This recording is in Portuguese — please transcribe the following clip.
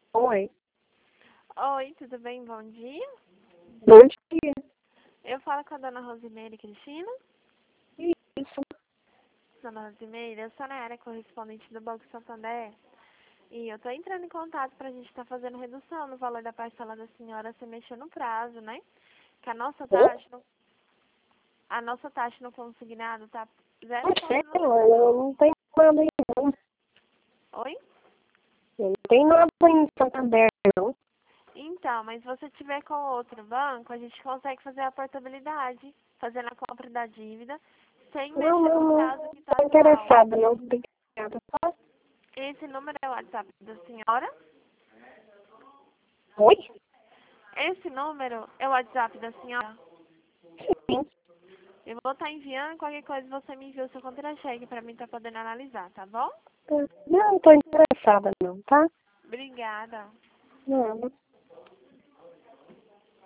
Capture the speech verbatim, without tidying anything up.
Oi. Oi, tudo bem? Bom dia. Bom dia. Eu falo com a dona Rosimeire Cristina. Isso. Dona Rosimeire, eu sou a Nayara, correspondente do Banco Santander. E eu tô entrando em contato pra gente estar fazendo redução no valor da parcela da senhora se mexer no prazo, né? Que a nossa taxa, no, a nossa taxa no consignado tá zero Não sei, vírgula eu não tenho nada aí, não. Oi? Eu não tenho nada em Santander, não. Então, mas se você tiver com outro banco, a gente consegue fazer a portabilidade, fazendo a compra da dívida, sem Não, mexer não, no não. prazo que tá Estou atual. interessada, não. Obrigada. Tá? Esse número é o WhatsApp da senhora? Oi? Esse número é o WhatsApp da senhora? Sim. Eu vou estar enviando, qualquer coisa você me envia o seu contra-cheque para mim estar podendo analisar, tá bom? Não, estou interessada, não, tá? Obrigada. Não.